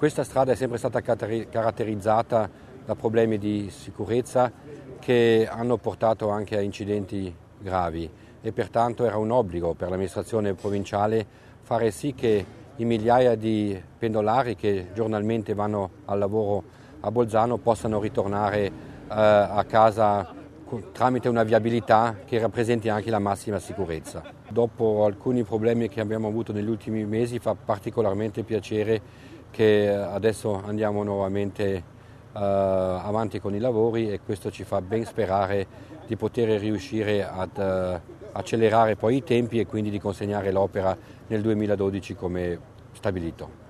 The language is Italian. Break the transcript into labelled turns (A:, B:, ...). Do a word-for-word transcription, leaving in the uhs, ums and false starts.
A: Questa strada è sempre stata caratterizzata da problemi di sicurezza che hanno portato anche a incidenti gravi e pertanto era un obbligo per l'amministrazione provinciale fare sì che i migliaia di pendolari che giornalmente vanno al lavoro a Bolzano possano ritornare eh, a casa tramite una viabilità che rappresenti anche la massima sicurezza. Dopo alcuni problemi che abbiamo avuto negli ultimi mesi fa particolarmente piacere che adesso andiamo nuovamente uh, avanti con i lavori e questo ci fa ben sperare di poter riuscire ad uh, accelerare poi i tempi e quindi di consegnare l'opera nel duemiladodici come stabilito.